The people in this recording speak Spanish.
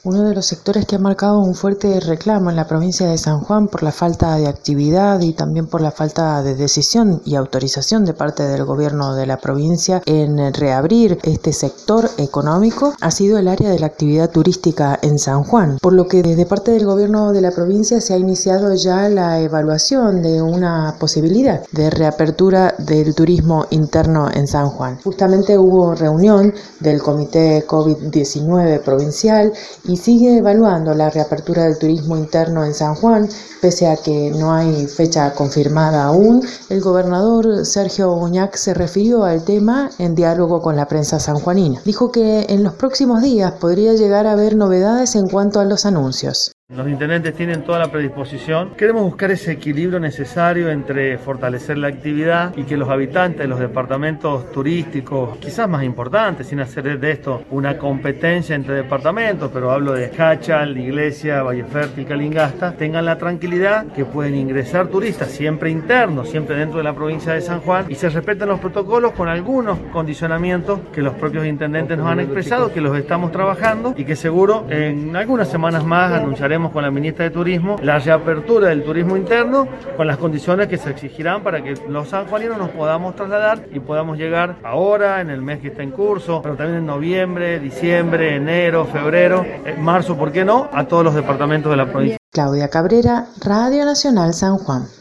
Uno de los sectores que ha marcado un fuerte reclamo en la provincia de San Juan por la falta de actividad y también por la falta de decisión y autorización de parte del gobierno de la provincia en reabrir este sector económico ha sido el área de la actividad turística en San Juan, por lo que desde parte del gobierno de la provincia se ha iniciado ya la evaluación de una posibilidad de reapertura del turismo interno en San Juan. Justamente hubo reunión del Comité COVID-19 provincial y sigue evaluando la reapertura del turismo interno en San Juan, pese a que no hay fecha confirmada aún. El gobernador Sergio Uñac se refirió al tema en diálogo con la prensa sanjuanina. Dijo que en los próximos días podría llegar a haber novedades en cuanto a los anuncios. Los intendentes tienen toda la predisposición. Queremos buscar ese equilibrio necesario entre fortalecer la actividad y que los habitantes de los departamentos turísticos, quizás más importantes, sin hacer de esto una competencia entre departamentos, pero hablo de Jáchal, Iglesia, Valle Fértil, Calingasta, tengan la tranquilidad que pueden ingresar turistas, siempre internos, siempre dentro de la provincia de San Juan, y se respeten los protocolos con algunos condicionamientos que los propios intendentes nos han expresado, que los estamos trabajando y que seguro en algunas semanas más anunciaremos con la ministra de Turismo la reapertura del turismo interno con las condiciones que se exigirán para que los sanjuaninos nos podamos trasladar y podamos llegar ahora, en el mes que está en curso, pero también en noviembre, diciembre, enero, febrero, marzo, ¿por qué no?, a todos los departamentos de la provincia. Claudia Cabrera, Radio Nacional San Juan.